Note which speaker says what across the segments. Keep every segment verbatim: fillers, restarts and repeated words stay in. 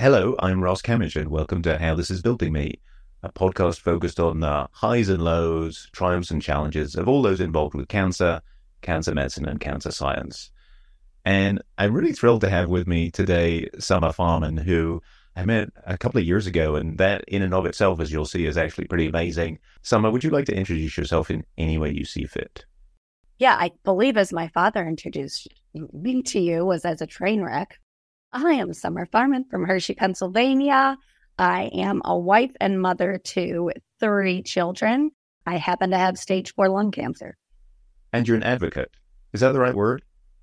Speaker 1: Hello, I'm Ross Camage, and welcome to How This Is Building Me, a podcast focused on the highs and lows, triumphs and challenges of all those involved with cancer, cancer medicine, and cancer science. And I'm really thrilled to have with me today Summer Farman, who I met a couple of years ago, and that in and of itself, as you'll see, is actually pretty amazing. Summer, would you like to introduce yourself in any way you see fit?
Speaker 2: Yeah, I believe as my father introduced me to you was as a train wreck. I am Summer Farman from Hershey, Pennsylvania. I am a wife and mother to three children. I happen to have stage four lung cancer.
Speaker 1: And you're an advocate. Is that the right word?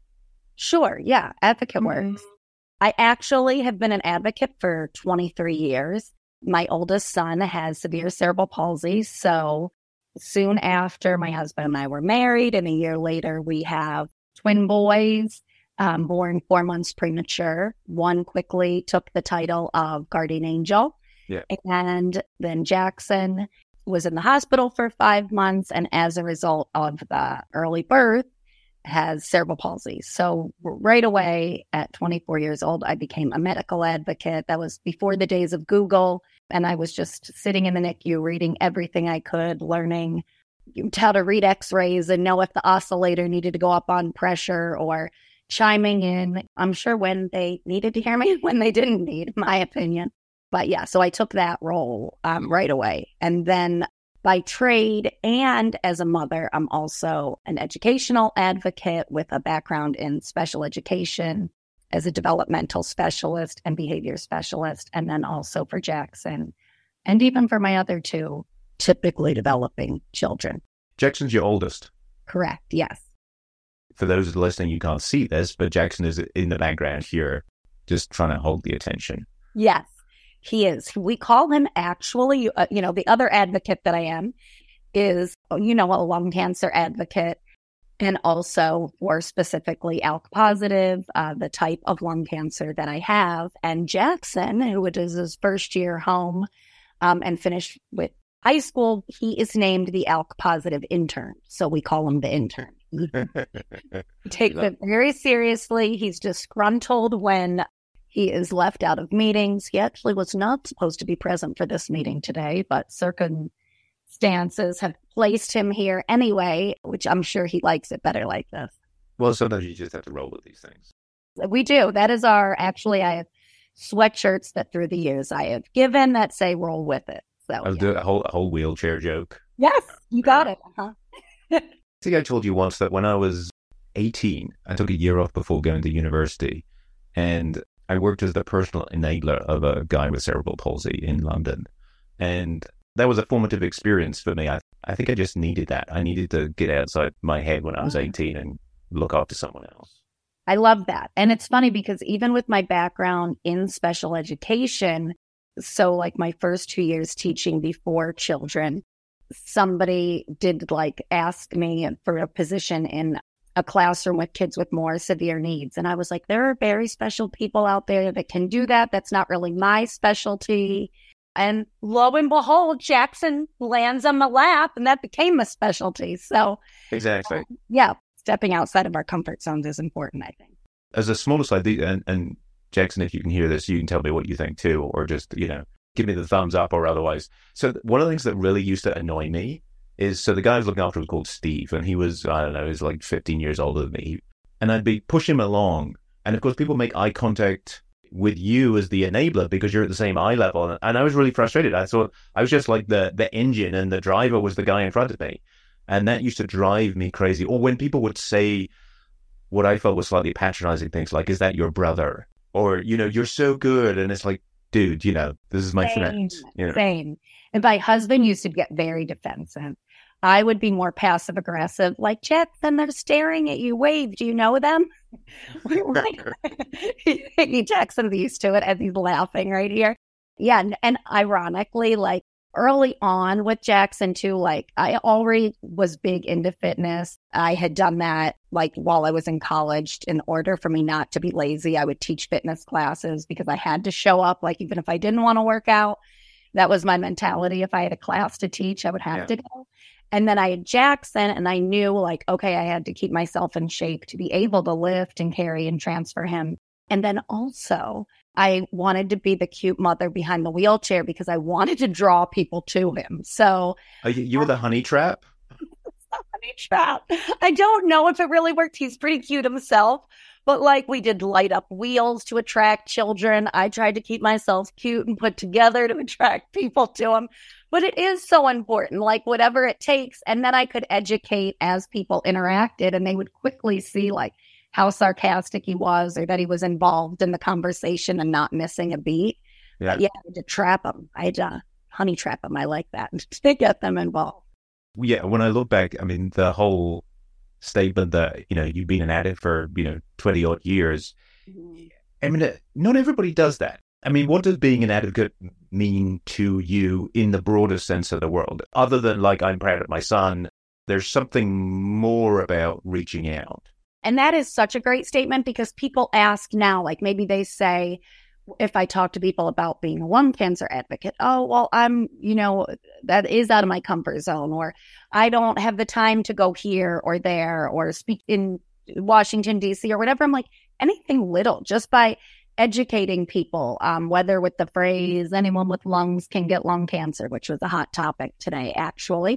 Speaker 2: Sure, yeah, advocate mm-hmm. works. I actually have been an advocate for twenty-three years. My oldest son has severe cerebral palsy, so soon after my husband and I were married, and a year later we have twin boys. Um, born four months premature. One quickly took the title of guardian angel.
Speaker 1: Yeah.
Speaker 2: And then Jackson was in the hospital for five months. And as a result of the early birth, has cerebral palsy. So right away at twenty-four years old, I became a medical advocate. That was before the days of Google. And I was just sitting in the N I C U, reading everything I could, learning how to read x-rays and know if the oscillator needed to go up on pressure, or chiming in, I'm sure, when they needed to hear me, when they didn't need, my opinion. But yeah, so I took that role um, right away. And then by trade and as a mother, I'm also an educational advocate with a background in special education as a developmental specialist and behavior specialist. And then also for Jackson and even for my other two typically developing children.
Speaker 1: Jackson's your oldest.
Speaker 2: Correct, yes.
Speaker 1: For those listening, you can't see this, but Jackson is in the background here, just trying to hold the attention.
Speaker 2: Yes, he is. We call him actually, uh, you know, the other advocate that I am is, you know, a lung cancer advocate, and also for specifically A L K positive, uh, the type of lung cancer that I have. And Jackson, who it is his first year home um, and finished with high school, he is named the A L K positive intern. So we call him the intern. He takes it very seriously. He's disgruntled when he is left out of meetings. He actually was not supposed to be present for this meeting today, but circumstances have placed him here anyway, which I'm sure he likes it better like this.
Speaker 1: Well, sometimes you just have to roll with these things.
Speaker 2: We do. That is our, actually, I have sweatshirts that through the years I have given that say roll with it. So
Speaker 1: I'll
Speaker 2: yeah.
Speaker 1: do a whole, a whole wheelchair joke.
Speaker 2: Yes, you got it. Uh-huh.
Speaker 1: I think I told you once that when I was eighteen, I took a year off before going to university, and I worked as the personal enabler of a guy with cerebral palsy in London. And that was a formative experience for me. I, I think I just needed that. I needed to get outside my head when I was eighteen and look after someone else.
Speaker 2: I love that. And it's funny because even with my background in special education, so like my first two years teaching before children, somebody did like ask me for a position in a classroom with kids with more severe needs. And I was like, there are very special people out there that can do that. That's not really my specialty. And lo and behold, Jackson lands on my lap, and that became a specialty. So
Speaker 1: exactly.
Speaker 2: Uh, yeah, stepping outside of our comfort zones is important, I think.
Speaker 1: As a small aside, and, and Jackson, if you can hear this, you can tell me what you think too, or just, you know, give me the thumbs up or otherwise. So one of the things that really used to annoy me is, so the guy I was looking after was called Steve, and he was, I don't know, he was like fifteen years older than me. And I'd be pushing him along. And of course, people make eye contact with you as the enabler because you're at the same eye level. And I was really frustrated. I thought I was just like the, the engine, and the driver was the guy in front of me. And that used to drive me crazy. Or when people would say what I felt was slightly patronizing things like, is that your brother? Or, you know, you're so good. And it's like, dude, you know, this is my
Speaker 2: same,
Speaker 1: friend. You know?
Speaker 2: Same. And my husband used to get very defensive. I would be more passive aggressive, like, Jackson, they're staring at you. Wave, do you know them? Jackson's used to it as he's laughing right here. Yeah. And, and ironically, like early on with Jackson too, like I already was big into fitness. I had done that like while I was in college. In order for me not to be lazy, I would teach fitness classes because I had to show up. Like even if I didn't want to work out, that was my mentality. If I had a class to teach, I would have yeah. to go. And then I had Jackson, and I knew like, okay, I had to keep myself in shape to be able to lift and carry and transfer him. And then also I wanted to be the cute mother behind the wheelchair because I wanted to draw people to him. So
Speaker 1: oh, you, you were the honey trap?
Speaker 2: Honey trap. I don't know if it really worked. He's pretty cute himself, but like we did light up wheels to attract children. I tried to keep myself cute and put together to attract people to him. But it is so important, like whatever it takes. And then I could educate as people interacted, and they would quickly see like how sarcastic he was or that he was involved in the conversation and not missing a beat.
Speaker 1: Yeah,
Speaker 2: but yeah, I had to trap them. I had to honey trap them. I like that to get them involved.
Speaker 1: Yeah, when I look back, I mean, the whole statement that, you know, you've been an addict for, you know, twenty odd years. Mm-hmm. I mean, not everybody does that. I mean, what does being an advocate mean to you in the broadest sense of the world? Other than like, I'm proud of my son, there's something more about reaching out.
Speaker 2: And that is such a great statement because people ask now, like maybe they say, if I talk to people about being a lung cancer advocate, oh, well, I'm, you know, that is out of my comfort zone, or I don't have the time to go here or there or speak in Washington, D C or whatever. I'm like, anything little, just by educating people, um, whether with the phrase, anyone with lungs can get lung cancer, which was a hot topic today, actually,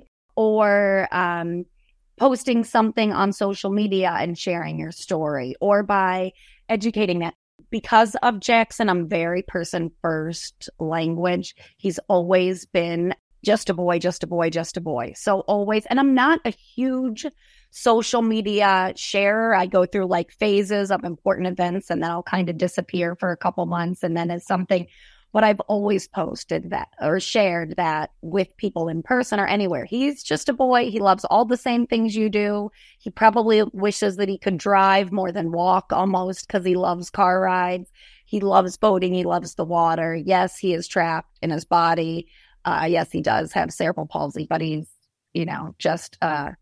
Speaker 2: or um, posting something on social media and sharing your story, or by educating that. Because of Jackson, I'm very person first language. He's always been just a boy, just a boy, just a boy. So always, and I'm not a huge social media sharer. I go through like phases of important events and then I'll kind of disappear for a couple months. And then it's something, but I've always posted that or shared that with people in person or anywhere. He's just a boy. He loves all the same things you do. He probably wishes that he could drive more than walk almost because he loves car rides. He loves boating. He loves the water. Yes, he is trapped in his body. Uh, yes, he does have cerebral palsy, but he's, you know, just a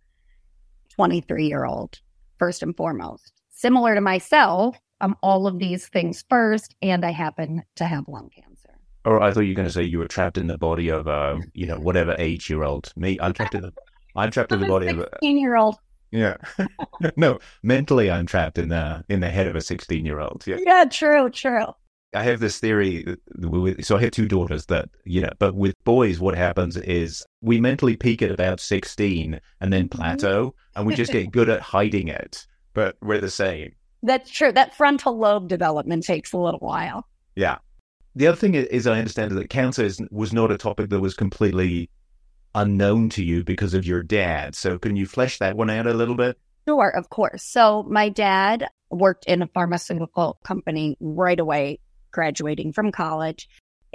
Speaker 2: twenty-three-year-old first and foremost. Similar to myself, I'm all of these things first, and I happen to have lung cancer.
Speaker 1: Or I thought you were going to say you were trapped in the body of, uh, you know, whatever eight-year-old. Me, I'm trapped in the, I'm trapped in the body of a
Speaker 2: sixteen-year-old.
Speaker 1: Yeah, no, mentally I'm trapped in the in the head of a sixteen-year-old. Yeah,
Speaker 2: yeah, true, true.
Speaker 1: I have this theory. So I have two daughters that, you know, but with boys, what happens is we mentally peak at about sixteen and then plateau, and we just get good at hiding it. But we're the same.
Speaker 2: That's true. That frontal lobe development takes a little while.
Speaker 1: Yeah. The other thing is, I understand that cancer is, was not a topic that was completely unknown to you because of your dad. So can you flesh that one out a little bit?
Speaker 2: Sure, of course. So my dad worked in a pharmaceutical company right away, graduating from college.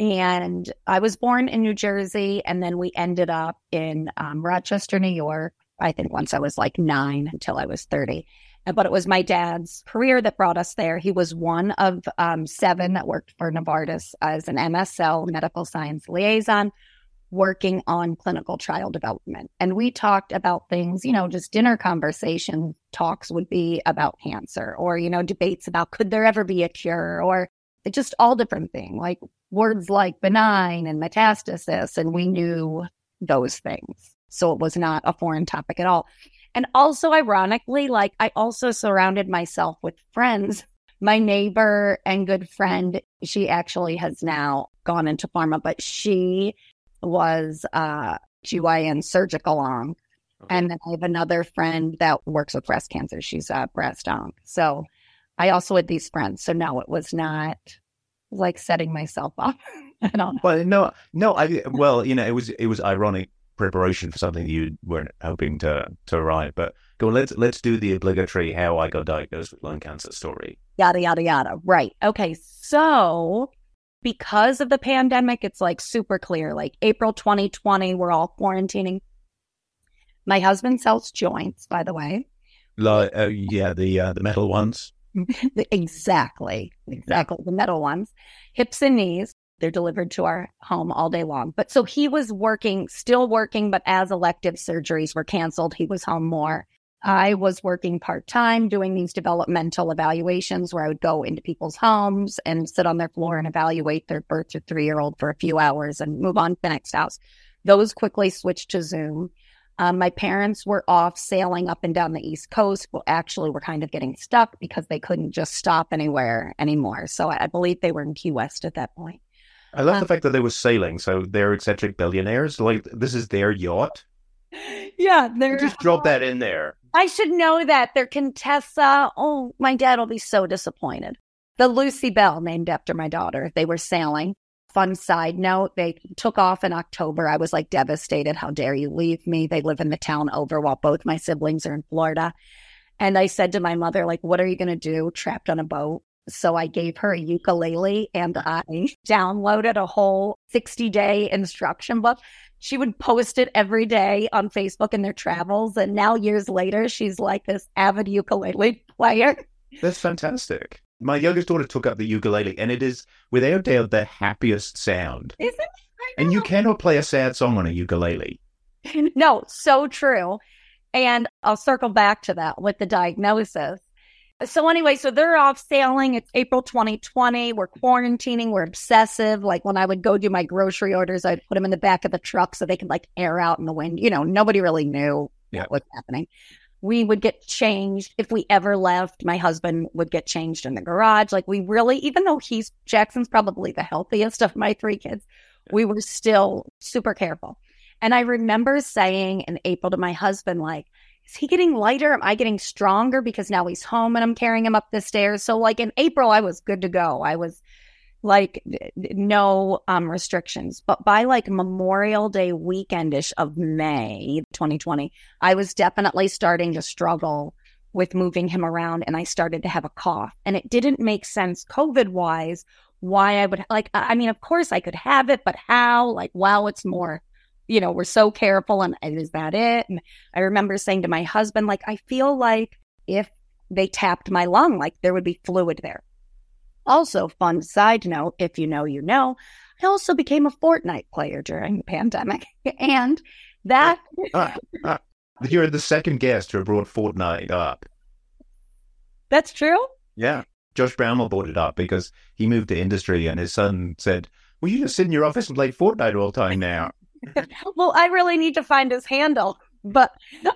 Speaker 2: And I was born in New Jersey, and then we ended up in um, Rochester, New York, I think once I was like nine until I was thirty. But it was my dad's career that brought us there. He was one of um, seven that worked for Novartis as an M S L, medical science liaison, working on clinical trial development. And we talked about things, you know, just dinner conversation talks would be about cancer, or, you know, debates about could there ever be a cure, or just all different things, like words like benign and metastasis. And we knew those things. So it was not a foreign topic at all. And also, ironically, like I also surrounded myself with friends. My neighbor and good friend, she actually has now gone into pharma, but she was uh, G Y N surgical onc. Okay. And then I have another friend that works with breast cancer. She's a breast onc. So I also had these friends. So no, it was not like setting myself up. I don't know.
Speaker 1: Well, no, no. I well, you know, it was it was ironic preparation for something you weren't hoping to to write. But go on, let's let's do the obligatory how I got diagnosed with lung cancer story.
Speaker 2: Yada yada yada. Right. Okay. So because of the pandemic, it's like super clear. Like April twenty twenty, we're all quarantining. My husband sells joints, by the way.
Speaker 1: Like, uh, yeah, the uh, the metal ones.
Speaker 2: Exactly, exactly. The metal ones, hips and knees. They're delivered to our home all day long. But so he was working, still working, but as elective surgeries were canceled, he was home more. I was working part-time doing these developmental evaluations where I would go into people's homes and sit on their floor and evaluate their birth to three-year-old for a few hours and move on to the next house. Those quickly switched to Zoom. Um, my parents were off sailing up and down the East Coast. Well, actually, we're kind of getting stuck because they couldn't just stop anywhere anymore. So I, I believe they were in Key West at that point.
Speaker 1: I love
Speaker 2: Um,
Speaker 1: the fact that they were sailing. So they're eccentric billionaires. Like, this is their yacht.
Speaker 2: Yeah, they're
Speaker 1: Just drop that in there.
Speaker 2: I should know that. They're Contessa. Oh, my dad will be so disappointed. The Lucy Bell, named after my daughter. They were sailing. Fun side note, they took off in October. I was like devastated. How dare you leave me? They live in the town over while both my siblings are in Florida. And I said to my mother, like, what are you going to do trapped on a boat? So I gave her a ukulele and I downloaded a whole sixty day instruction book. She would post it every day on Facebook in their travels. And now years later, she's like this avid ukulele player.
Speaker 1: That's fantastic. My youngest daughter took up the ukulele, and it is, without doubt, the happiest sound.
Speaker 2: Isn't it?
Speaker 1: And you cannot play a sad song on a ukulele.
Speaker 2: No, so true. And I'll circle back to that with the diagnosis. So anyway, so they're off sailing. It's April twenty twenty. We're quarantining. We're obsessive. Like when I would go do my grocery orders, I'd put them in the back of the truck so they could like air out in the wind. You know, nobody really knew
Speaker 1: Yeah.
Speaker 2: what was happening. We would get changed. If we ever left, my husband would get changed in the garage. Like we really, even though he's, Jackson's probably the healthiest of my three kids, we were still super careful. And I remember saying in April to my husband, like, is he getting lighter? Am I getting stronger because now he's home and I'm carrying him up the stairs? So like in April, I was good to go. I was like no um, restrictions. But by like Memorial Day weekendish of May twenty twenty, I was definitely starting to struggle with moving him around and I started to have a cough. And it didn't make sense COVID wise why I would like, I mean, of course I could have it, but how? Like, wow, it's more, you know, we're so careful. And is that it? And I remember saying to my husband, like, I feel like if they tapped my lung, like there would be fluid there. Also, fun side note, if you know, you know, I also became a Fortnite player during the pandemic. And that...
Speaker 1: ah, ah. You're the second guest who brought Fortnite up.
Speaker 2: That's true?
Speaker 1: Yeah. Josh Brownell brought it up because he moved to industry and his son said, well, you just sit in your office and play Fortnite all the time now.
Speaker 2: Well, I really need to find his handle. But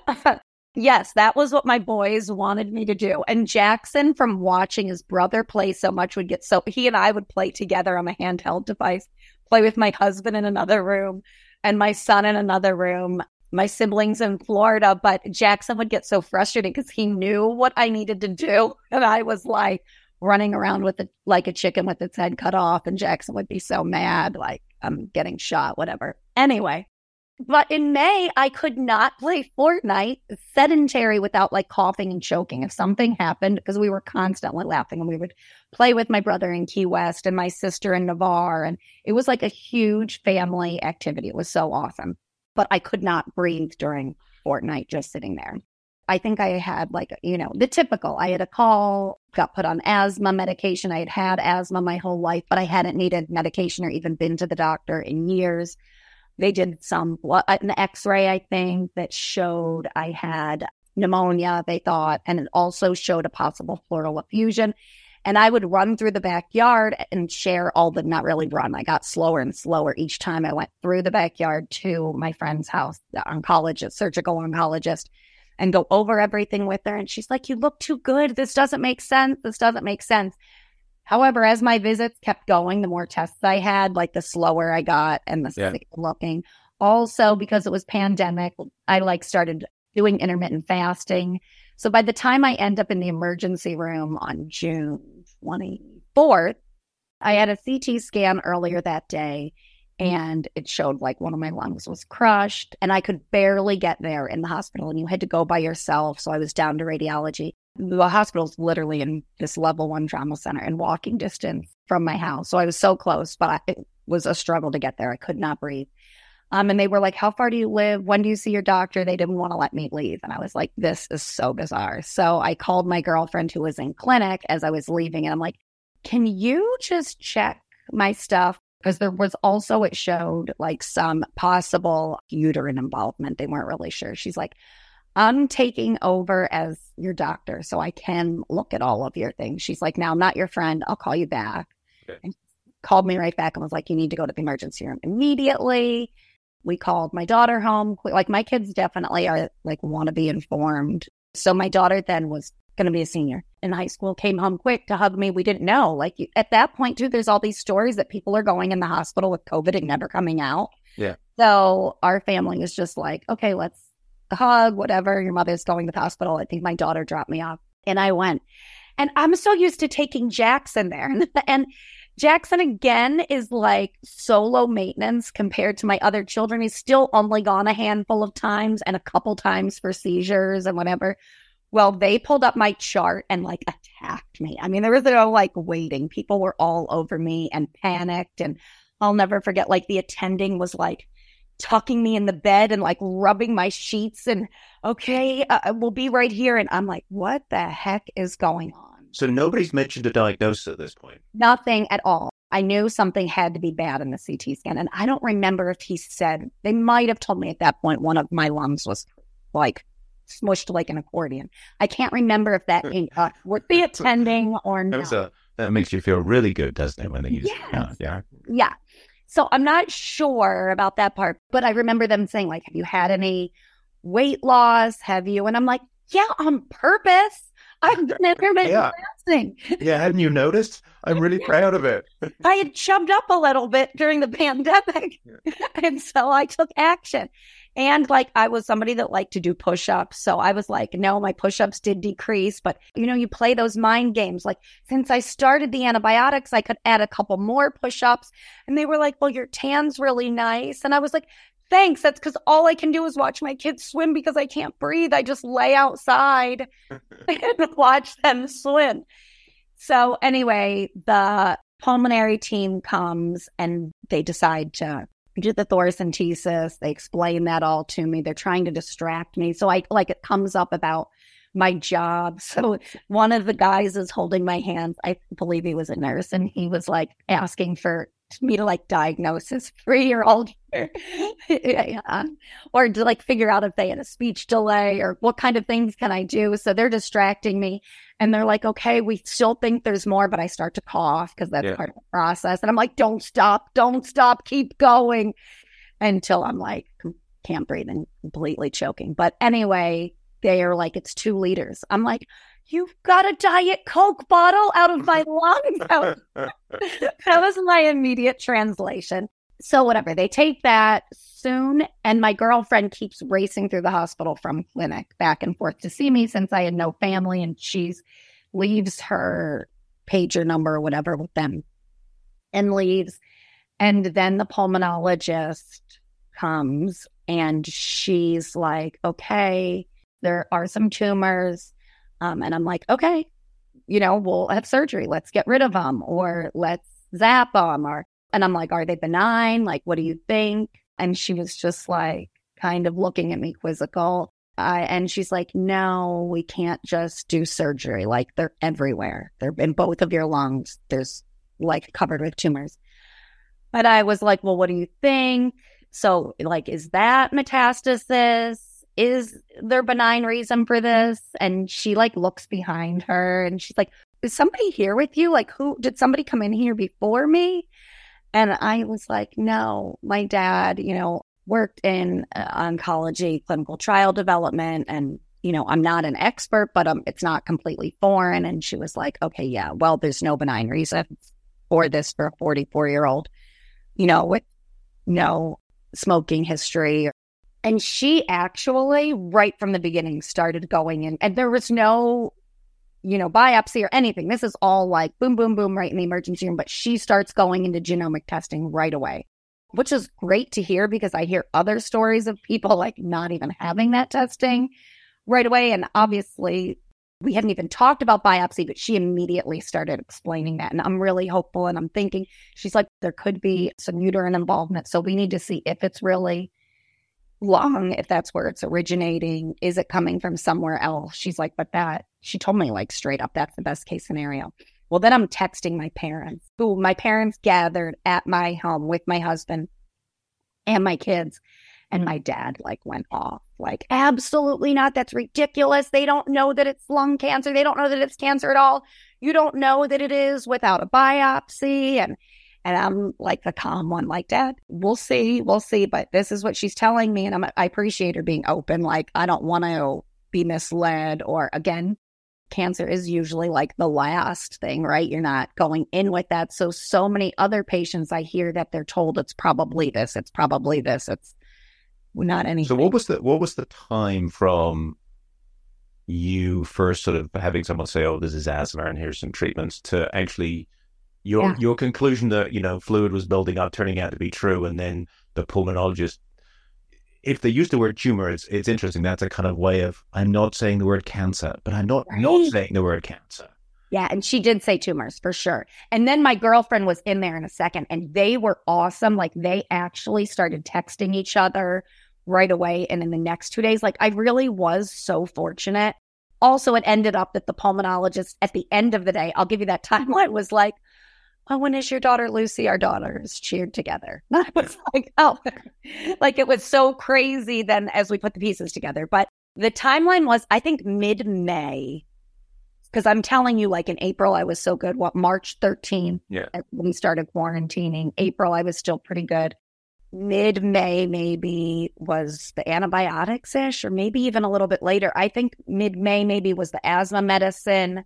Speaker 2: yes, that was what my boys wanted me to do. And Jackson, from watching his brother play so much, would get so he and I would play together on a handheld device, play with my husband in another room and my son in another room, my siblings in Florida. But Jackson would get so frustrated because he knew what I needed to do. And I was like running around with it like a chicken with its head cut off. And Jackson would be so mad, like I'm getting shot, whatever. Anyway. But in May, I could not play Fortnite sedentary without like coughing and choking. If something happened, because we were constantly laughing and we would play with my brother in Key West and my sister in Navarre. And it was like a huge family activity. It was so awesome. But I could not breathe during Fortnite just sitting there. I think I had like, you know, the typical. I had a call, got put on asthma medication. I had had asthma my whole life, but I hadn't needed medication or even been to the doctor in years. They did some, an x-ray, I think, that showed I had pneumonia, they thought, and it also showed a possible pleural effusion. And I would run through the backyard and share all the, not really run. I got slower and slower each time I went through the backyard to my friend's house, the oncologist, surgical oncologist, and go over everything with her. And she's like, you look too good. This doesn't make sense. This doesn't make sense. However, as my visits kept going, the more tests I had, like the slower I got and the
Speaker 1: Yeah.
Speaker 2: sick looking. Also, because it was pandemic, I like started doing intermittent fasting. So by the time I end up in the emergency room on June twenty-fourth, I had a C T scan earlier that day and it showed like one of my lungs was crushed and I could barely get there in the hospital and you had to go by yourself. So I was down to radiology. The hospital's literally in this level one trauma center in walking distance from my house. So I was so close, but I, it was a struggle to get there. I could not breathe. Um, and they were like, how far do you live? When do you see your doctor? They didn't want to let me leave. And I was like, this is so bizarre. So I called my girlfriend who was in clinic as I was leaving. And I'm like, can you just check my stuff? Because there was also, it showed like some possible uterine involvement. They weren't really sure. She's like, I'm taking over as your doctor, so I can look at all of your things. She's like, now I'm not your friend. I'll call you back.
Speaker 1: Okay.
Speaker 2: And called me right back and was like, you need to go to the emergency room immediately. We called my daughter home. Like my kids definitely are like want to be informed. So my daughter then was going to be a senior in high school, came home quick to hug me. We didn't know. Like at that point too, there's all these stories that people are going in the hospital with COVID and never coming out.
Speaker 1: Yeah.
Speaker 2: So our family was just like, okay, let's hug, whatever. Your mother's going to the hospital. I think my daughter dropped me off and I went. And I'm so used to taking Jackson there. And Jackson, again, is like solo maintenance compared to my other children. He's still only gone a handful of times and a couple times for seizures and whatever. Well, they pulled up my chart and like attacked me. I mean, there was no like waiting. People were all over me and panicked. And I'll never forget, like the attending was like tucking me in the bed and like rubbing my sheets and, okay, uh, we'll be right here. And I'm like, what the heck is going on?
Speaker 1: So nobody's mentioned a diagnosis at this point?
Speaker 2: Nothing at all. I knew something had to be bad in the C T scan. And I don't remember if he said, they might have told me at that point one of my lungs was like smushed like an accordion. I can't remember if that came up with the attending or not.
Speaker 1: That, a, that makes you feel really good, doesn't it, when they use
Speaker 2: yes.
Speaker 1: it? Yeah. yeah.
Speaker 2: Yeah. So I'm not sure about that part, but I remember them saying, like, have you had any weight loss? Have you? And I'm like, yeah, on purpose. I've been intermittent
Speaker 1: yeah.
Speaker 2: fasting.
Speaker 1: Yeah, hadn't you noticed? I'm really proud of it.
Speaker 2: I had chubbed up a little bit during the pandemic. Yeah. And so I took action. And like I was somebody that liked to do push-ups. So I was like, no, my push-ups did decrease. But, you know, you play those mind games. Like since I started the antibiotics, I could add a couple more push-ups. And they were like, well, your tan's really nice. And I was like, thanks. That's because all I can do is watch my kids swim because I can't breathe. I just lay outside and watch them swim. So anyway, the pulmonary team comes and they decide to do the thoracentesis. They explain that all to me. They're trying to distract me. So I like it comes up about my job. So one of the guys is holding my hands. I believe he was a nurse, and he was like asking for me to like diagnose his three-year-old yeah. or to like figure out if they had a speech delay or what kind of things can I do. So they're distracting me and they're like, okay, we still think there's more, but I start to cough because that's yeah. part of the process. And I'm like, don't stop, don't stop, keep going until I'm like, can't breathe and completely choking. But anyway, they are like, it's two liters. I'm like, you've got a Diet Coke bottle out of my lungs. That was my immediate translation. So whatever, they take that soon. And my girlfriend keeps racing through the hospital from clinic back and forth to see me since I had no family. And she leaves her pager number or whatever with them and leaves. And then the pulmonologist comes and she's like, okay, there are some tumors. Um, and I'm like, okay, you know, we'll have surgery. Let's get rid of them or let's zap them. Or, and I'm like, are they benign? Like, what do you think? And she was just like kind of looking at me quizzical. Uh, and she's like, no, we can't just do surgery. Like they're everywhere. They're in both of your lungs. There's like covered with tumors. But I was like, well, what do you think? So like, is that metastasis? Is there benign reason for this? And she like looks behind her and she's like, is somebody here with you? Like who, did somebody come in here before me? And I was like, no, my dad, you know, worked in uh, oncology, clinical trial development. And, you know, I'm not an expert, but um, it's not completely foreign. And she was like, okay, yeah, well, there's no benign reason for this for a forty-four year old, you know, with no smoking history. And she actually, right from the beginning, started going in. And there was no, you know, biopsy or anything. This is all like boom, boom, boom, right in the emergency room. But she starts going into genomic testing right away, which is great to hear because I hear other stories of people like not even having that testing right away. And obviously, we hadn't even talked about biopsy, but she immediately started explaining that. And I'm really hopeful. And I'm thinking, she's like, there could be some uterine involvement. So we need to see if it's really lung, if that's where it's originating. Is it coming from somewhere else? She's like, but that, she told me like straight up, that's the best case scenario. Well, then I'm texting my parents, who my parents gathered at my home with my husband and my kids. And my dad like went off like, absolutely not. That's ridiculous. They don't know that it's lung cancer. They don't know that it's cancer at all. You don't know that it is without a biopsy. And, And I'm like the calm one, like, Dad, we'll see, we'll see. But this is what she's telling me. And I'm, I appreciate her being open. Like, I don't want to be misled. Or again, cancer is usually like the last thing, right? You're not going in with that. So, so many other patients, I hear that they're told it's probably this, it's probably this, it's not anything.
Speaker 1: So what was the, what was the time from you first sort of having someone say, oh, this is asthma and here's some treatments, to actually your yeah. your conclusion that, you know, fluid was building up turning out to be true, and then the pulmonologist, if they use the word tumor, it's it's interesting. That's a kind of way of, I'm not saying the word cancer, but I'm not right. not saying the word cancer.
Speaker 2: Yeah, and she did say tumors for sure. And then my girlfriend was in there in a second, and they were awesome. Like, they actually started texting each other right away. And in the next two days, like, I really was so fortunate. Also, it ended up that the pulmonologist at the end of the day, I'll give you that timeline, was like, oh, when is your daughter Lucy? Our daughters cheered together. I was like, oh, like, it was so crazy then as we put the pieces together. But the timeline was, I think, mid-May, because I'm telling you, like, in April, I was so good. What, March thirteenth,
Speaker 1: yeah,
Speaker 2: when we started quarantining. April, I was still pretty good. Mid-May maybe was the antibiotics-ish, or maybe even a little bit later. I think mid-May maybe was the asthma medicine.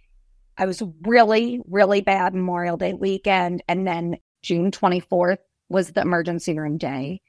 Speaker 2: I was really, really bad Memorial Day weekend. And then June twenty-fourth was the emergency room day.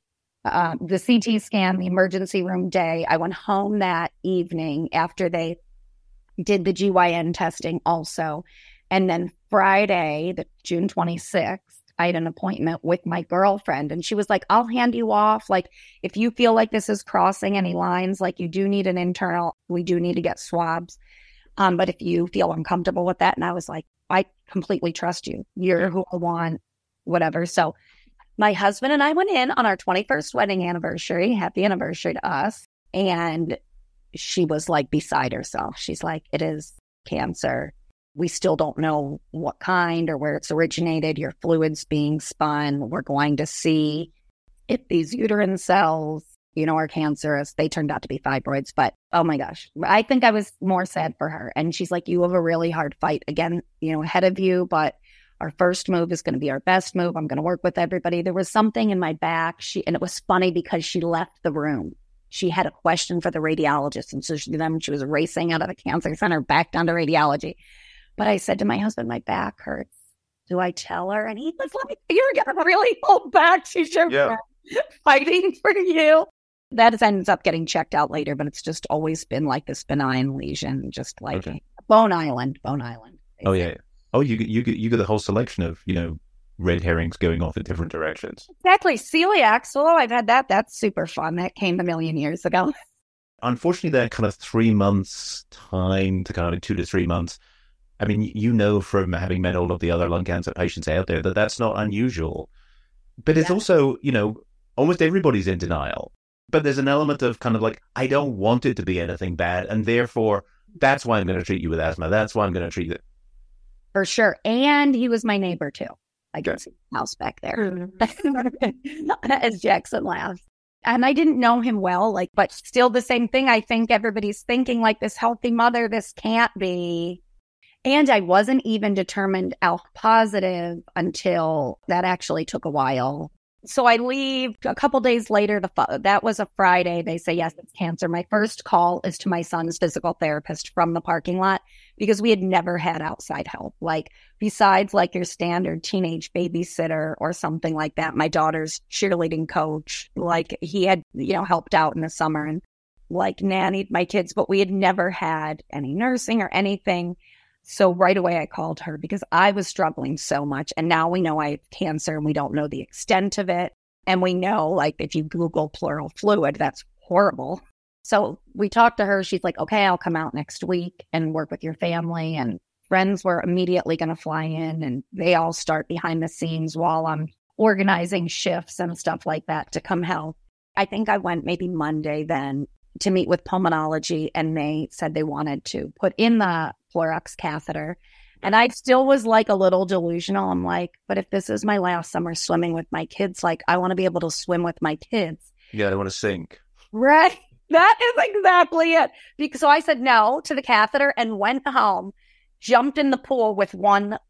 Speaker 2: Uh, the C T scan, the emergency room day. I went home that evening after they did the G Y N testing also. And then Friday, the June twenty-sixth, I had an appointment with my girlfriend, and she was like, I'll hand you off. Like, if you feel like this is crossing any lines, like you do need an internal, we do need to get swabs. Um, but if you feel uncomfortable with that, and I was like, I completely trust you. You're who I want, whatever. So my husband and I went in on our twenty-first wedding anniversary. Happy anniversary to us. And she was like beside herself. She's like, it is cancer. We still don't know what kind or where it's originated. Your fluid's being spun. We're going to see if these uterine cells, you know, are cancerous. They turned out to be fibroids, but oh my gosh, I think I was more sad for her. And she's like, you have a really hard fight again, you know, ahead of you, but our first move is going to be our best move. I'm going to work with everybody. There was something in my back. She, and it was funny because she left the room. She had a question for the radiologist. And so she, then she was racing out of the cancer center back down to radiology. But I said to my husband, my back hurts. Do I tell her? And he was like, you're going to really hold back. She's your
Speaker 1: yeah.
Speaker 2: friend fighting for you. That ends up getting checked out later, but it's just always been like this benign lesion, just like okay. Bone Island, Bone Island.
Speaker 1: Oh, yeah. Oh, you you get you get the whole selection of, you know, red herrings going off in different directions.
Speaker 2: Exactly. Celiac. So I've had that. That's super fun. That came a million years ago.
Speaker 1: Unfortunately, that kind of three months time to kind of two to three months. I mean, you know, from having met all of the other lung cancer patients out there, that that's not unusual. But it's yeah. also, you know, almost everybody's in denial. But there's an element of kind of like, I don't want it to be anything bad. And therefore, that's why I'm going to treat you with asthma. That's why I'm going to treat it.
Speaker 2: For sure. And he was my neighbor, too. I can see the house back there. As Jackson laughs. And I didn't know him well, like, but still the same thing. I think everybody's thinking like, this healthy mother, this can't be. And I wasn't even determined A L K positive until that actually took a while. So I leave a couple days later. The that was a Friday. They say, yes, it's cancer. My first call is to my son's physical therapist from the parking lot, because we had never had outside help. Like, besides like your standard teenage babysitter or something like that, my daughter's cheerleading coach, like he had, you know, helped out in the summer and like nannied my kids, but we had never had any nursing or anything. So right away I called her because I was struggling so much. And now we know I have cancer and we don't know the extent of it. And we know, like, if you Google pleural fluid, that's horrible. So we talked to her. She's like, okay, I'll come out next week and work with your family. And friends were immediately going to fly in, and they all start behind the scenes while I'm organizing shifts and stuff like that to come help. I think I went maybe Monday then to meet with pulmonology, and they said they wanted to put in the Pleurox catheter. And I still was like a little delusional. I'm like, but if this is my last summer swimming with my kids, like, I want to be able to swim with my kids.
Speaker 1: Yeah, I want to sink.
Speaker 2: Right. That is exactly it. So I said no to the catheter and went home, jumped in the pool with one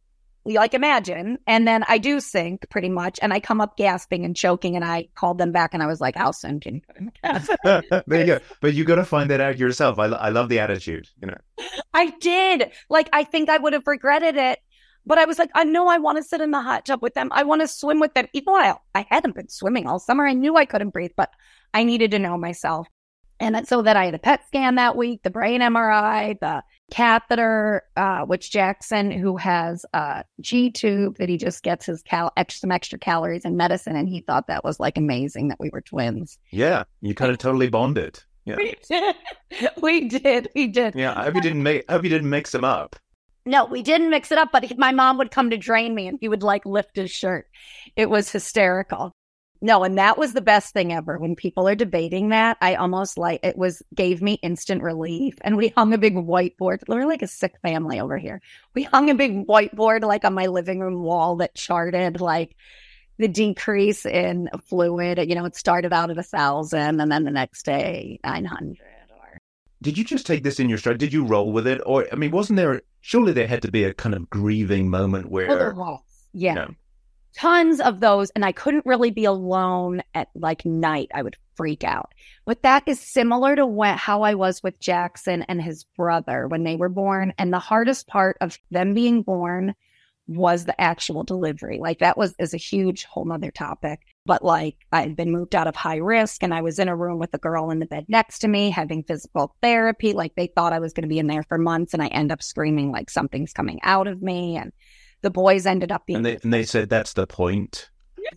Speaker 2: like imagine. And then I do sink pretty much. And I come up gasping and choking. And I called them back and I was like, how soon can you put in the catheter?
Speaker 1: There you go. But you got to find that out yourself. I, I love the attitude, you know.
Speaker 2: I did. Like, I think I would have regretted it. But I was like, I know I want to sit in the hot tub with them. I want to swim with them. Even though I, I hadn't been swimming all summer, I knew I couldn't breathe, but I needed to know myself. And so then I had a P E T scan that week, the brain M R I, the catheter, uh, which Jackson, who has a G tube that he just gets his cal- extra, some extra calories and medicine. And he thought that was like amazing that we were twins.
Speaker 1: Yeah. You kind of totally bonded. Yeah.
Speaker 2: We did. We did. We did.
Speaker 1: Yeah. I hope you didn't make, I hope you didn't mix them up.
Speaker 2: No, we didn't mix it up, but he, my mom would come to drain me and he would like lift his shirt. It was hysterical. No, and that was the best thing ever. When people are debating that, I almost like, it was, gave me instant relief. And we hung a big whiteboard. We're like a sick family over here. We hung a big whiteboard like on my living room wall that charted like the decrease in fluid. You know, it started out at a thousand and then the next day, nine hundred. Or
Speaker 1: Did you just take this in your stride? Did you roll with it? Or, I mean, wasn't there, surely there had to be a kind of grieving moment where,
Speaker 2: oh, yeah.
Speaker 1: You know,
Speaker 2: Tons of those. And I couldn't really be alone at like night. I would freak out. But that is similar to what, how I was with Jackson and his brother when they were born. And the hardest part of them being born was the actual delivery. Like that was is a huge whole nother topic. But like I had been moved out of high risk and I was in a room with a girl in the bed next to me having physical therapy. Like they thought I was going to be in there for months and I end up screaming like something's coming out of me. And the boys ended up being...
Speaker 1: And they, and they said that's the point.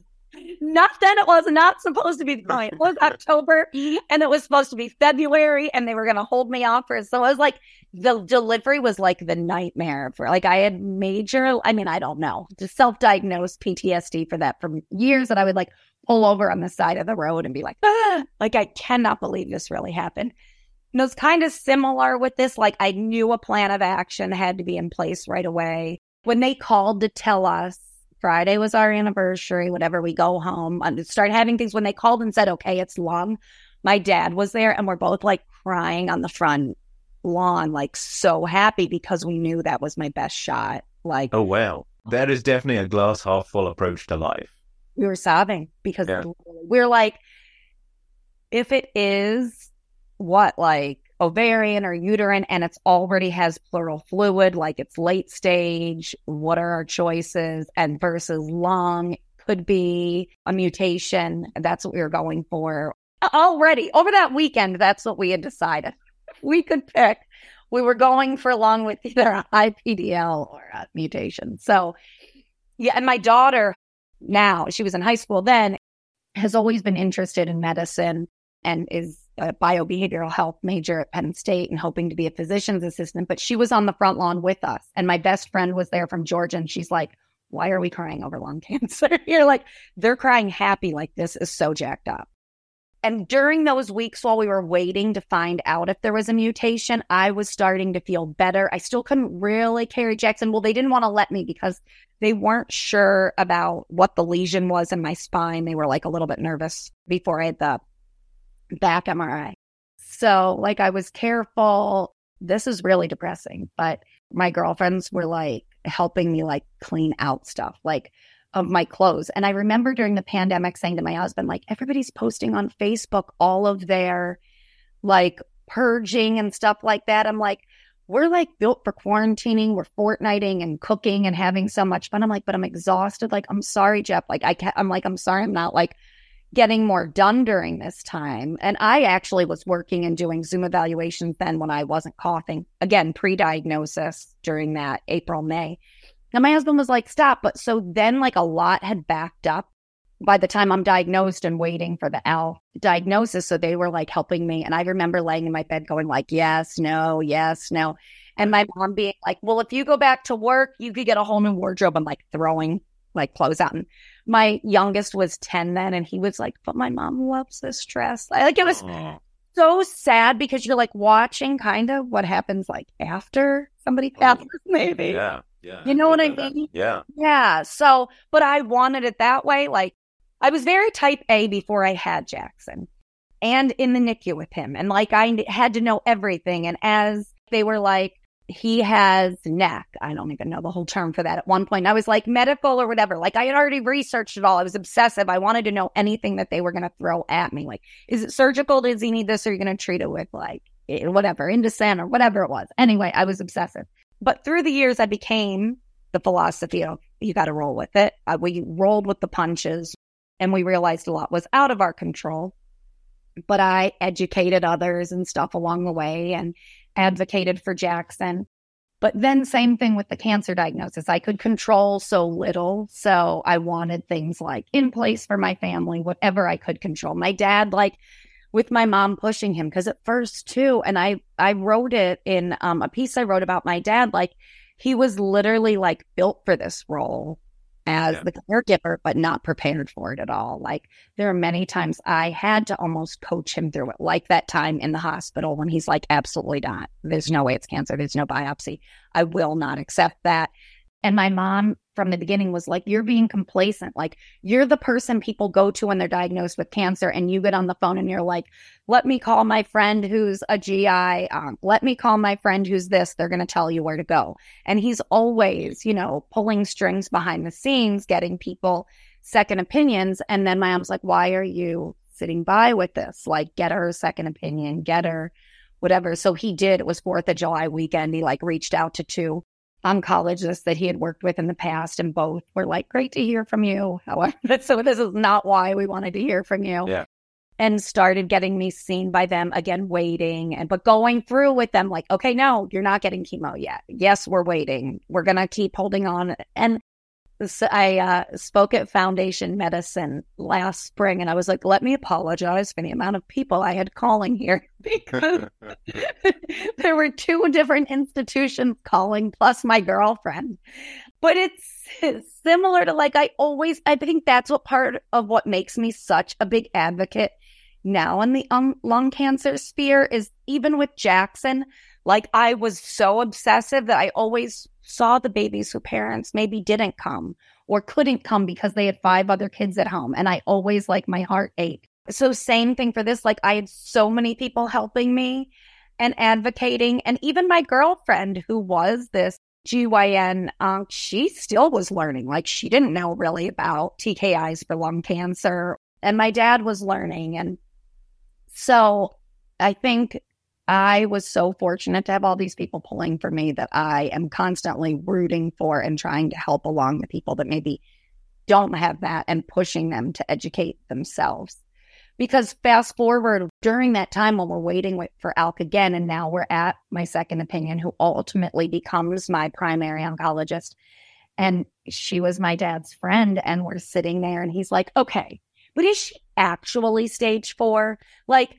Speaker 2: Not then. It was not supposed to be the point. It was October and it was supposed to be February and they were going to hold me off for... So it was like the delivery was like the nightmare for like I had major... I mean, I don't know. Just self-diagnosed P T S D for that for years that I would like pull over on the side of the road and be like, ah, like I cannot believe this really happened. And it was kind of similar with this. Like I knew a plan of action had to be in place right away. When they called to tell us Friday was our anniversary, whatever, we go home and start having things. When they called and said, okay, it's long, my dad was there and we're both like crying on the front lawn, like so happy because we knew that was my best shot. Like,
Speaker 1: oh, wow. That is definitely a glass half full approach to life.
Speaker 2: We were sobbing because
Speaker 1: yeah.
Speaker 2: we're like, if it is what, like, ovarian or uterine and it's already has pleural fluid, like it's late stage, what are our choices? And versus lung could be a mutation. That's what we were going for already over that weekend. That's what we had decided. We could pick. We were going for lung with either a I P D L or a mutation. So yeah. And my daughter now, she was in high school then, has always been interested in medicine and is a biobehavioral health major at Penn State and hoping to be a physician's assistant. But she was on the front lawn with us. And my best friend was there from Georgia. And she's like, why are we crying over lung cancer? You're like, they're crying happy. Like this is so jacked up. And during those weeks while we were waiting to find out if there was a mutation, I was starting to feel better. I still couldn't really carry Jackson. Well, they didn't want to let me because they weren't sure about what the lesion was in my spine. They were like a little bit nervous before I had the back M R I. So like I was careful. This is really depressing, but my girlfriends were like helping me like clean out stuff like of my clothes. And I remember during the pandemic saying to my husband, like everybody's posting on Facebook all of their like purging and stuff like that. I'm like, we're like built for quarantining. We're fortnighting and cooking and having so much fun. I'm like, but I'm exhausted. Like, I'm sorry, Jeff. Like I can't, I'm like, I'm sorry. I'm not like getting more done during this time. And I actually was working and doing Zoom evaluations then when I wasn't coughing. Again, pre-diagnosis during that April, May. And my husband was like, stop. But so then like a lot had backed up by the time I'm diagnosed and waiting for the L diagnosis. So they were like helping me. And I remember laying in my bed going like, yes, no, yes, no. And my mom being like, well, if you go back to work, you could get a whole new wardrobe. I'm like throwing like clothes out. And my youngest was ten then. And he was like, but my mom loves this dress. Like it was Aww. So sad because you're like watching kind of what happens like after somebody passes maybe.
Speaker 1: Yeah. Yeah.
Speaker 2: You know what I mean?
Speaker 1: Yeah.
Speaker 2: Yeah. So, but I wanted it that way. Like I was very type A before I had Jackson and in the N I C U with him. And like I had to know everything. And as they were like, he has neck. I don't even know the whole term for that at one point. I was like medical or whatever. Like I had already researched it all. I was obsessive. I wanted to know anything that they were going to throw at me. Like, is it surgical? Does he need this? Or are you going to treat it with like whatever, Indocin or whatever it was? Anyway, I was obsessive. But through the years, I became the philosophy of you got to roll with it. Uh, we rolled with the punches and we realized a lot was out of our control. But I educated others and stuff along the way and advocated for Jackson. But then same thing with the cancer diagnosis. I could control so little. So I wanted things like in place for my family, whatever I could control. My dad, like with my mom pushing him, because at first too, and I, I wrote it in um, a piece I wrote about my dad, like he was literally like built for this role as yeah. the caregiver, but not prepared for it at all. Like there are many times I had to almost coach him through it, like that time in the hospital when he's like, absolutely not. There's no way it's cancer. There's no biopsy. I will not accept that. And my mom from the beginning was like, you're being complacent. Like you're the person people go to when they're diagnosed with cancer. And you get on the phone and you're like, let me call my friend who's a G I. Um, let me call my friend who's this. They're going to tell you where to go. And he's always, you know, pulling strings behind the scenes, getting people second opinions. And then my mom's like, why are you sitting by with this? Like get her a second opinion, get her whatever. So he did. It was fourth of July weekend. He like reached out to two oncologists that he had worked with in the past, and both were like, great to hear from you. However, so this is not why we wanted to hear from you.
Speaker 1: Yeah.
Speaker 2: And started getting me seen by them, again, waiting, and but going through with them like, okay, no, you're not getting chemo yet. Yes, we're waiting. We're going to keep holding on. And so I uh, spoke at Foundation Medicine last spring, and I was like, let me apologize for the amount of people I had calling here because there were two different institutions calling plus my girlfriend. But it's, it's similar to like, I always, I think that's what part of what makes me such a big advocate now in the um, lung cancer sphere is even with Jackson, like I was so obsessive that I always saw the babies whose parents maybe didn't come or couldn't come because they had five other kids at home. And I always, like, my heart ached. So same thing for this. Like, I had so many people helping me and advocating. And even my girlfriend, who was this G Y N, um, she still was learning. Like, she didn't know really about T K Is for lung cancer. And my dad was learning. And so I think I was so fortunate to have all these people pulling for me that I am constantly rooting for and trying to help along the people that maybe don't have that and pushing them to educate themselves. Because fast forward during that time when we're waiting for Alk again, and now we're at my second opinion, who ultimately becomes my primary oncologist. And she was my dad's friend, and we're sitting there and he's like, okay, but is she actually stage four? Like,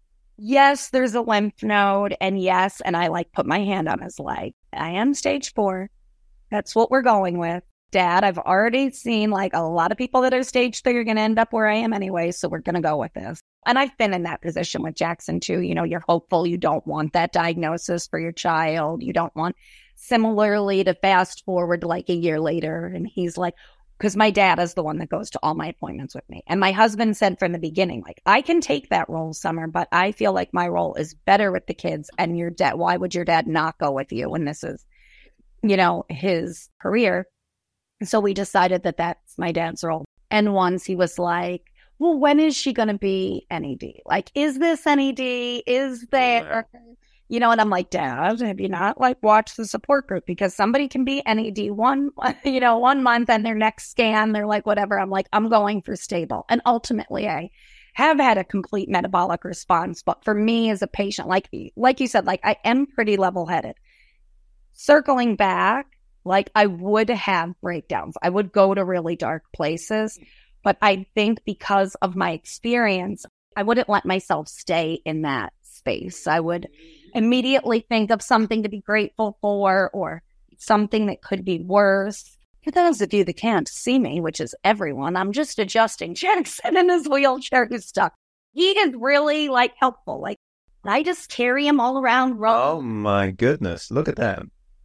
Speaker 2: yes, there's a lymph node, and yes, and I like put my hand on his leg. I am stage four. That's what we're going with. Dad, I've already seen like a lot of people that are stage three are going to end up where I am anyway, so we're going to go with this. And I've been in that position with Jackson too. You know, you're hopeful. You don't want that diagnosis for your child. You don't want, similarly to fast forward like a year later, and he's like, because my dad is the one that goes to all my appointments with me. And my husband said from the beginning, like, I can take that role, Summer, but I feel like my role is better with the kids. And your dad, why would your dad not go with you when this is, you know, his career? So we decided that that's my dad's role. And once he was like, well, when is she going to be N E D? Like, is this N E D? Is there... You know, and I'm like, Dad, have you not like watched the support group? Because somebody can be N E D one, you know, one month and their next scan, they're like, whatever. I'm like, I'm going for stable. And ultimately, I have had a complete metabolic response. But for me as a patient, like, like you said, like I am pretty level-headed. Circling back, like I would have breakdowns. I would go to really dark places. But I think because of my experience, I wouldn't let myself stay in that space. I would immediately think of something to be grateful for or something that could be worse. For those of you that can't see me, which is everyone, I'm just adjusting Jackson in his wheelchair who's stuck. He is really like helpful. Like I just carry him all around.
Speaker 1: Oh my goodness. Look at that.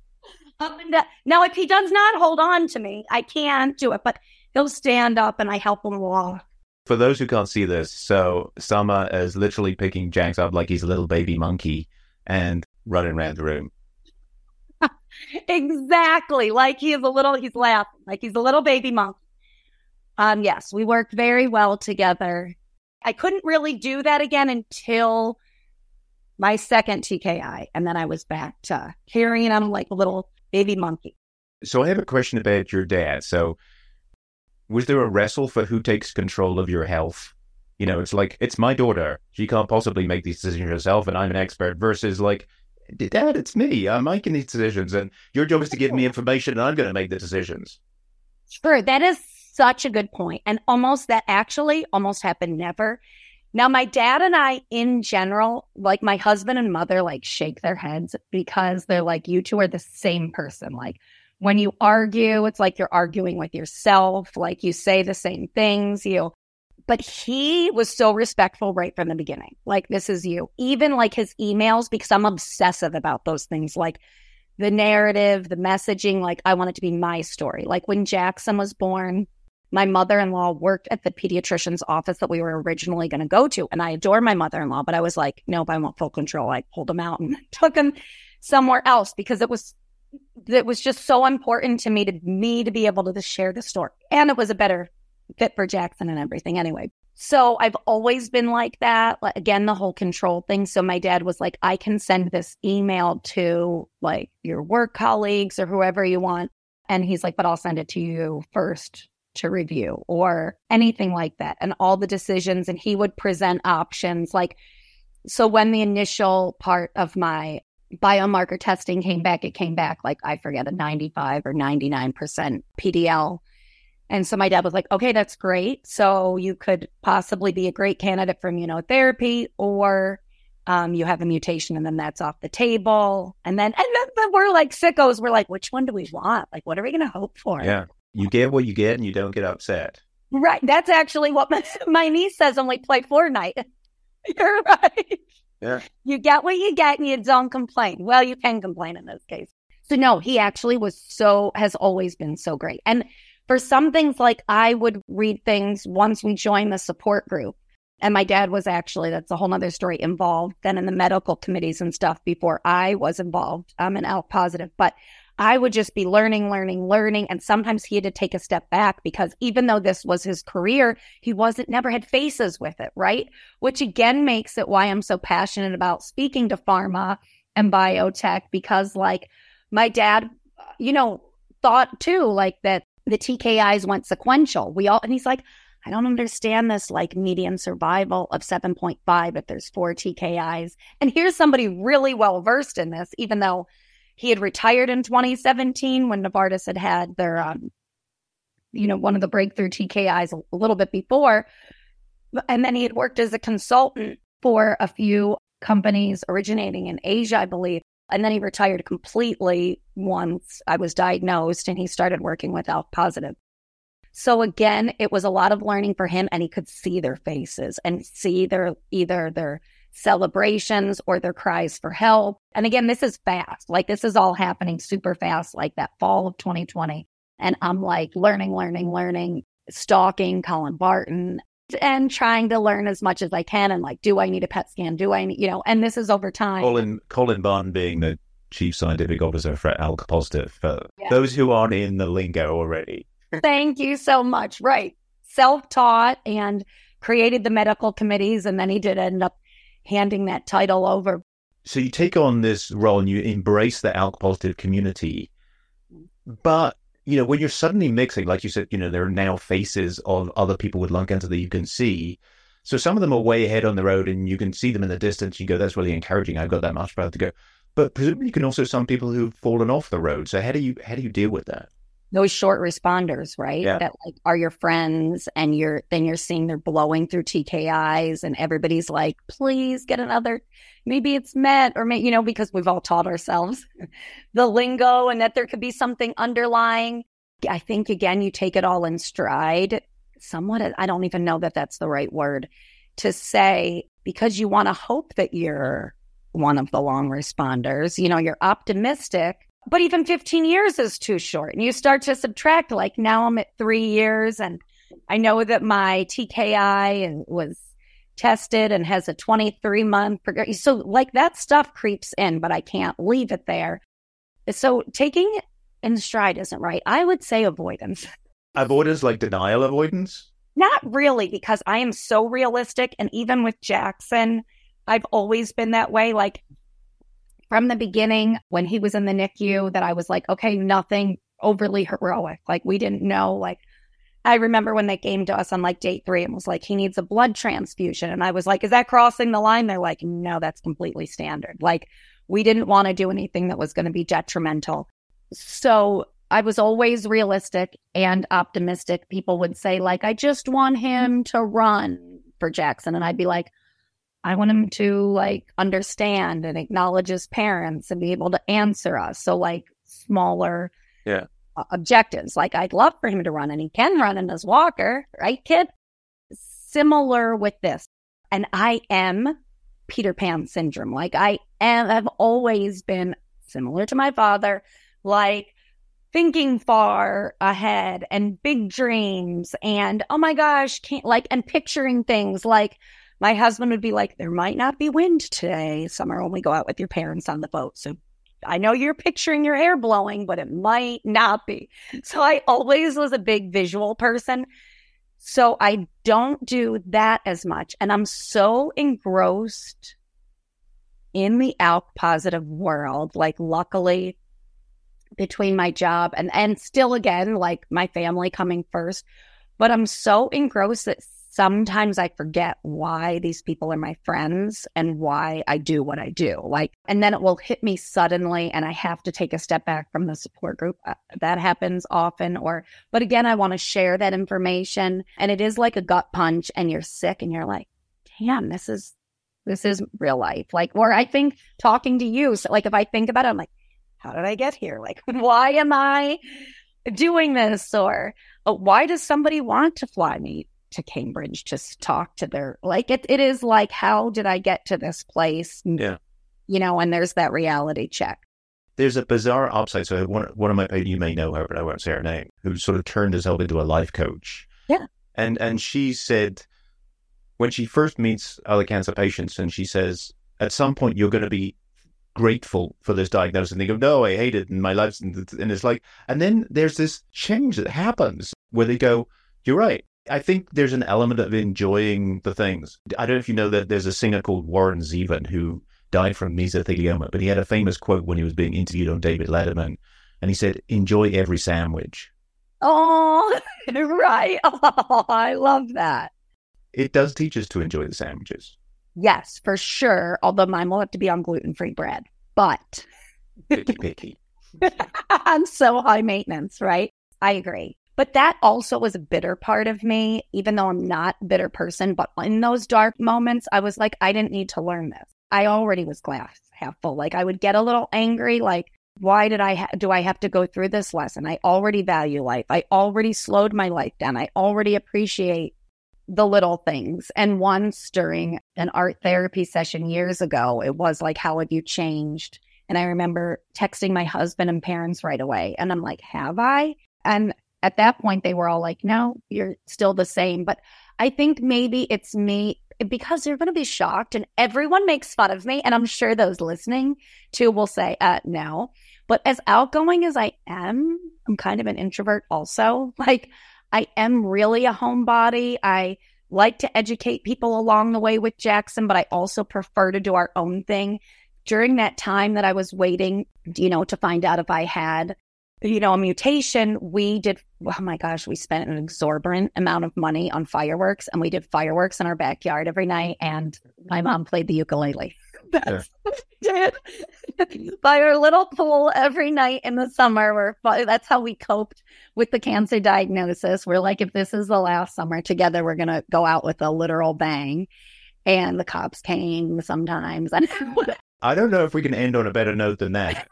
Speaker 2: Up and down. Now, if he does not hold on to me, I can't do it, but he'll stand up and I help him walk.
Speaker 1: For those who can't see this, so Summer is literally picking Jax up like he's a little baby monkey and running around the room.
Speaker 2: Exactly. Like he is a little, he's laughing, like he's a little baby monkey. Um, yes, we worked very well together. I couldn't really do that again until my second T K I. And then I was back to carrying on like a little baby monkey.
Speaker 1: So I have a question about your dad. So was there a wrestle for who takes control of your health? You know, it's like, it's my daughter. She can't possibly make these decisions herself, and I'm an expert, versus like, Dad, it's me. I'm making these decisions, and your job is to give me information, and I'm going to make the decisions.
Speaker 2: Sure. That is such a good point. And almost that actually almost happened never. Now, my dad and I, in general, like my husband and mother, like shake their heads because they're like, you two are the same person. Like when you argue, it's like you're arguing with yourself. Like you say the same things. You, but he was so respectful right from the beginning. Like, this is you. Even like his emails, because I'm obsessive about those things. Like the narrative, the messaging, like I want it to be my story. Like when Jackson was born, my mother-in-law worked at the pediatrician's office that we were originally going to go to. And I adore my mother-in-law, but I was like, nope, I want full control. I pulled him out and took him somewhere else because it was, it was just so important to me to me to be able to share the story. And it was a better fit for Jackson and everything anyway. So I've always been like that. Like, again, the whole control thing. So my dad was like, I can send this email to like your work colleagues or whoever you want. And he's like, but I'll send it to you first to review or anything like that. And all the decisions, and he would present options. Like, so when the initial part of my biomarker testing came back, it came back like, I forget, a ninety-five or ninety-nine percent P D L. And so my dad was like, okay, that's great. So you could possibly be a great candidate for immunotherapy, or um, you have a mutation and then that's off the table. And then, and then, then we're like sickos. We're like, which one do we want? Like, what are we going to hope for?
Speaker 1: Yeah. You get what you get and you don't get upset.
Speaker 2: Right. That's actually what my, my niece says when we play Fortnite. You're right.
Speaker 1: Yeah.
Speaker 2: You get what you get and you don't complain. Well, you can complain in this case. So no, he actually was so, has always been so great. And for some things, like I would read things once we joined the support group. And my dad was actually, that's a whole nother story, involved then in the medical committees and stuff before I was involved. I'm an A L K positive, but I would just be learning, learning, learning. And sometimes he had to take a step back because even though this was his career, he wasn't, never had faces with it, right? Which again makes it why I'm so passionate about speaking to pharma and biotech, because like my dad, you know, thought too, like that the T K Is went sequential. We all, and he's like, I don't understand this like median survival of seven point five if there's four T K Is. And here's somebody really well versed in this, even though he had retired in twenty seventeen when Novartis had had their, um, you know, one of the breakthrough T K Is a, a little bit before. And then he had worked as a consultant for a few companies originating in Asia, I believe. And then he retired completely once I was diagnosed and he started working with A L K positive. So again, it was a lot of learning for him, and he could see their faces and see their either their celebrations or their cries for help. And again, this is fast. Like this is all happening super fast, like that fall of twenty twenty. And I'm like learning, learning, learning, stalking Colin Barton and trying to learn as much as I can. And like, do I need a P E T scan? Do I need, you know, and this is over time.
Speaker 1: Colin, Colin Barton being the chief scientific officer for A L K positive. Uh,
Speaker 2: yeah.
Speaker 1: Those who aren't in the lingo already.
Speaker 2: Thank you so much. Right. Self-taught and created the medical committees. And then he did end up handing that title over.
Speaker 1: So you take on this role and you embrace the A L K positive community. But, you know, when you're suddenly mixing, like you said, you know, there are now faces of other people with lung cancer that you can see. So some of them are way ahead on the road and you can see them in the distance. You go, that's really encouraging. I've got that much further to go. But presumably you can also some people who've fallen off the road. So how do you how do you deal with that?
Speaker 2: Those short responders, right?
Speaker 1: Yeah.
Speaker 2: That like are your friends, and you're then you're seeing they're blowing through T K Is, and everybody's like, please get another. Maybe it's met, or maybe, you know, because we've all taught ourselves the lingo, and that there could be something underlying. I think again, you take it all in stride. Somewhat, I don't even know that that's the right word to say, because you want to hope that you're one of the long responders. You know, you're optimistic. But even fifteen years is too short. And you start to subtract, like now I'm at three years and I know that my T K I was tested and has a twenty-three month. Prog- so like that stuff creeps in, but I can't leave it there. So taking it in stride isn't right. I would say avoidance.
Speaker 1: Avoidance, like denial avoidance?
Speaker 2: Not really, because I am so realistic. And even with Jackson, I've always been that way. Like from the beginning, when he was in the N I C U, that I was like, okay, nothing overly heroic. Like we didn't know, like, I remember when they came to us on like day three and was like, he needs a blood transfusion. And I was like, is that crossing the line? They're like, no, that's completely standard. Like we didn't want to do anything that was going to be detrimental. So I was always realistic and optimistic. People would say like, I just want him to run for Jackson. And I'd be like, I want him to like understand and acknowledge his parents and be able to answer us. So like smaller
Speaker 1: yeah.
Speaker 2: uh, objectives. Like I'd love for him to run, and he can run in his walker, right, kid? Similar with this. And I am Peter Pan syndrome. Like I am, I've always been similar to my father, like thinking far ahead and big dreams and, oh my gosh, can't like, and picturing things like, my husband would be like, there might not be wind today. Summer, when we go out with your parents on the boat. So I know you're picturing your hair blowing, but it might not be. So I always was a big visual person. So I don't do that as much. And I'm so engrossed in the A L K positive world. Like luckily between my job and, and still again, like my family coming first, but I'm so engrossed that sometimes I forget why these people are my friends and why I do what I do. Like, and then it will hit me suddenly and I have to take a step back from the support group. That happens often. Or, but again, I want to share that information, and it is like a gut punch and you're sick and you're like, damn, this is, this is real life. Like, or I think talking to you, so like if I think about it, I'm like, how did I get here? Like, why am I doing this? Or oh, why does somebody want to fly me to Cambridge to talk to their, like, it, it is like, how did I get to this place?
Speaker 1: Yeah.
Speaker 2: You know, and there's that reality check.
Speaker 1: There's a bizarre upside. So one, one of my, you may know her, but I won't say her name, who sort of turned herself into a life coach.
Speaker 2: Yeah.
Speaker 1: And, and she said, when she first meets other cancer patients and she says, at some point you're going to be grateful for this diagnosis. And they go, no, I hate it in my life. And it's like, and then there's this change that happens where they go, you're right. I think there's an element of enjoying the things. I don't know if you know that there's a singer called Warren Zevon who died from mesothelioma, but he had a famous quote when he was being interviewed on David Letterman. And he said, enjoy every sandwich.
Speaker 2: Oh, right. Oh, I love that.
Speaker 1: It does teach us to enjoy the sandwiches.
Speaker 2: Yes, for sure. Although mine will have to be on gluten-free bread. But
Speaker 1: picky, picky.
Speaker 2: I'm so high maintenance, right? I agree. But that also was a bitter part of me, even though I'm not a bitter person. But in those dark moments, I was like, I didn't need to learn this. I already was glass half full. Like I would get a little angry, like, why did I ha- do I have to go through this lesson? I already value life. I already slowed my life down. I already appreciate the little things. And once during an art therapy session years ago, it was like, how have you changed? And I remember texting my husband and parents right away. And I'm like, have I? And at that point, they were all like, no, you're still the same. But I think maybe it's me because they're going to be shocked and everyone makes fun of me. And I'm sure those listening too will say, uh, no. But as outgoing as I am, I'm kind of an introvert also. Like I am really a homebody. I like to educate people along the way with Jackson, but I also prefer to do our own thing. During that time that I was waiting, you know, to find out if I had you know, a mutation, we did, oh my gosh, we spent an exorbitant amount of money on fireworks, and we did fireworks in our backyard every night, and my mom played the ukulele. That's what we did. By our little pool every night in the summer. We're, that's how we coped with the cancer diagnosis. We're like, if this is the last summer together, we're going to go out with a literal bang. And the cops came sometimes.
Speaker 1: I don't know if we can end on a better note than that.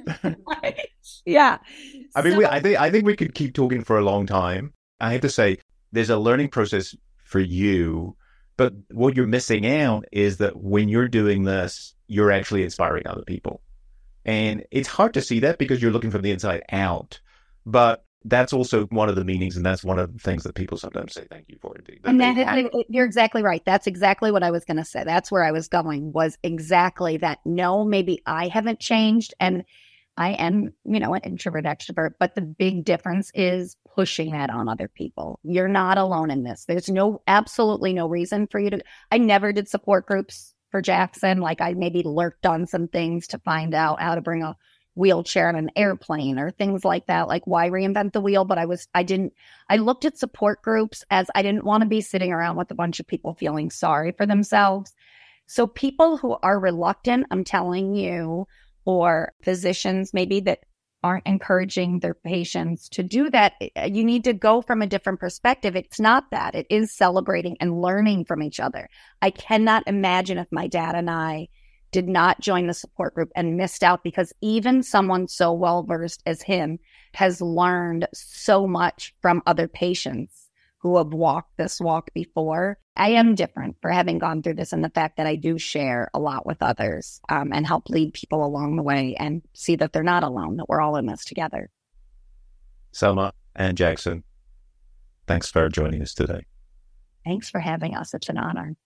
Speaker 2: Yeah.
Speaker 1: I mean,
Speaker 2: so,
Speaker 1: we, I think I think we could keep talking for a long time. I have to say, there's a learning process for you, but what you're missing out is that when you're doing this, you're actually inspiring other people. And it's hard to see that because you're looking from the inside out. But that's also one of the meanings, and that's one of the things that people sometimes say thank you for. Indeed. That
Speaker 2: and that,
Speaker 1: have...
Speaker 2: you're exactly right. That's exactly what I was going to say. That's where I was going, was exactly that. No, maybe I haven't changed. And I am, you know, an introvert extrovert, but the big difference is pushing that on other people. You're not alone in this. There's no, absolutely no reason for you to, I never did support groups for Jackson. Like I maybe lurked on some things to find out how to bring a wheelchair on an airplane or things like that. Like why reinvent the wheel? But I was, I didn't, I looked at support groups as I didn't want to be sitting around with a bunch of people feeling sorry for themselves. So people who are reluctant, I'm telling you, or physicians maybe that aren't encouraging their patients to do that, you need to go from a different perspective. It's not that. It is celebrating and learning from each other. I cannot imagine if my dad and I did not join the support group and missed out, because even someone so well-versed as him has learned so much from other patients who have walked this walk before. I am different for having gone through this, and the fact that I do share a lot with others um, and help lead people along the way and see that they're not alone, that we're all in this together.
Speaker 1: Selma and Jackson, thanks for joining us today.
Speaker 2: Thanks for having us. It's an honor.